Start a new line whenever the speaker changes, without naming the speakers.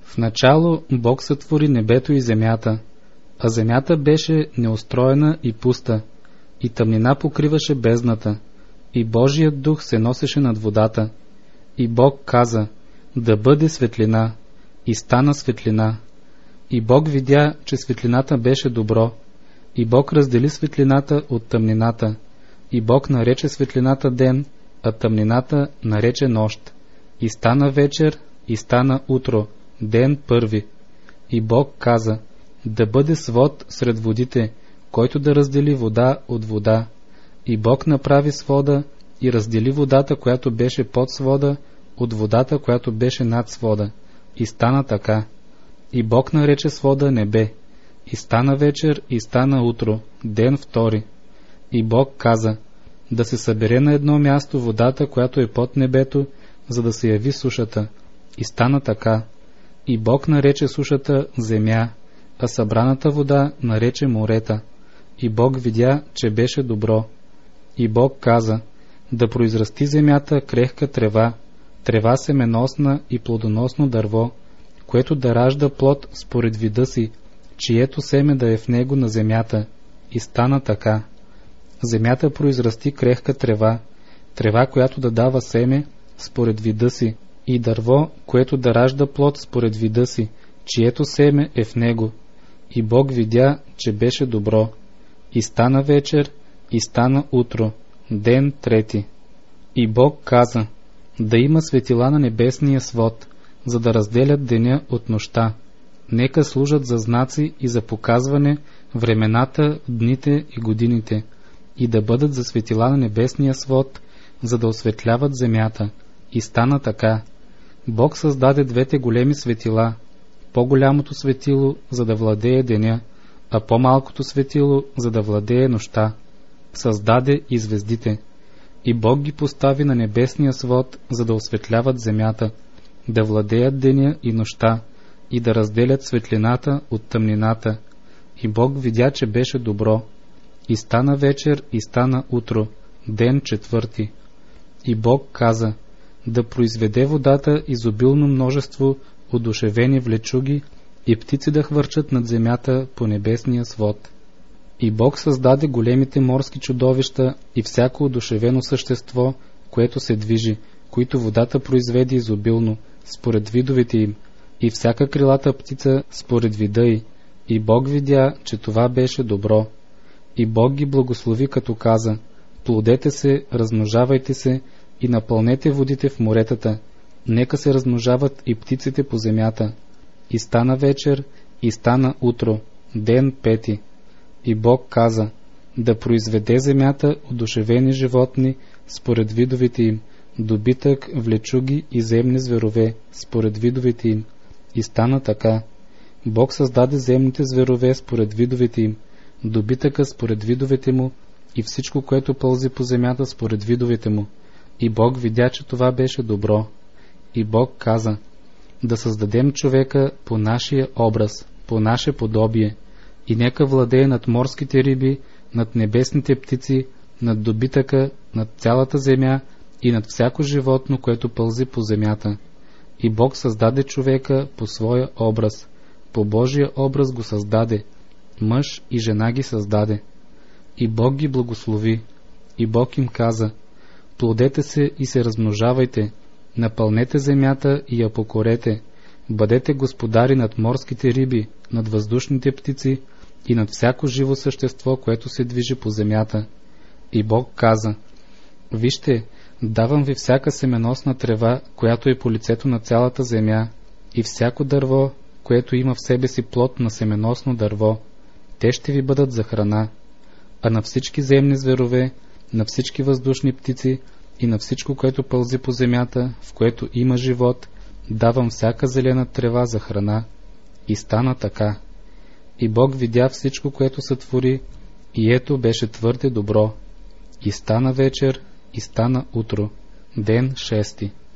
В начало Бог сътвори небето и земята, а земята беше неустроена и пуста, и тъмнина покриваше бездната, и Божият дух се носеше над водата. И Бог каза: да бъде светлина, и стана светлина. И Бог видя, че светлината беше добро, и Бог раздели светлината от тъмнината, и Бог нарече светлината ден, а тъмнината нарече нощ. И стана вечер, и стана утро, ден първи. И Бог каза: да бъде свод сред водите, който да раздели вода от вода. И Бог направи свода и раздели водата, която беше под свода, от водата, която беше над свода. И стана така. И Бог нарече свода небе. И стана вечер, и стана утро, ден втори. И Бог каза: да се събере на едно място водата, която е под небето, за да се яви сушата. И стана така. И Бог нарече сушата земя, а събраната вода нарече морета. И Бог видя, че беше добро. И Бог каза: да произрасти земята крехка трева, трева семеносна и плодоносно дърво, което да ражда плод според вида си, чието семе да е в него на земята. И стана така. Земята произрасти крехка трева, трева, която да дава семе според вида си, и дърво, което да ражда плод според вида си, чието семе е в него. И Бог видя, че беше добро. И стана вечер, и стана утро, ден трети. И Бог каза: да има светила на небесния свод, за да разделят деня от нощта. Нека служат за знаци и за показване времената, дните и годините, и да бъдат за светила на небесния свод, за да осветляват земята. И стана така. Бог създаде двете големи светила, по-голямото светило, за да владее деня, а по-малкото светило, за да владее нощта. Създаде и звездите. И Бог ги постави на небесния свод, за да осветляват земята, да владеят деня и нощта, и да разделят светлината от тъмнината. И Бог видя, че беше добро. И стана вечер, и стана утро, ден четвърти. И Бог каза: да произведе водата изобилно множество одушевени влечуги и птици да хвърчат над земята по небесния свод. И Бог създаде големите морски чудовища и всяко одушевено същество, което се движи, които водата произведе изобилно, според видовете им, и всяка крилата птица според вида й. И Бог видя, че това беше добро. И Бог ги благослови, като каза: плодете се, размножавайте се и напълнете водите в моретата, нека се размножават и птиците по земята. И стана вечер, и стана утро, ден пети. И Бог каза: да произведе земята одушевени животни според видовете им, добитък, влечуги и земни зверове според видовете им. И стана така. Бог създаде земните зверове според видовете им, добитъка според видовете му и всичко, което пълзи по земята според видовете му. И Бог видя, че това беше добро. И Бог каза: да създадем човека по нашия образ, по наше подобие, и нека владее над морските риби, над небесните птици, над добитъка, над цялата земя и над всяко животно, което пълзи по земята. И Бог създаде човека по своя образ, по Божия образ го създаде, мъж и жена ги създаде. И Бог ги благослови. И Бог им каза: плодете се и се размножавайте, напълнете земята и я покорете, бъдете господари над морските риби, над въздушните птици и над всяко живо същество, което се движи по земята. И Бог каза: вижте, давам ви всяка семеносна трева, която е по лицето на цялата земя, и всяко дърво, което има в себе си плод на семеносно дърво. Те ще ви бъдат за храна. А на всички земни зверове, на всички въздушни птици и на всичко, което пълзи по земята, в което има живот, давам всяка зелена трева за храна. И стана така. И Бог видя всичко, което сътвори, и ето беше твърде добро. И стана вечер, и стана утро, ден шести.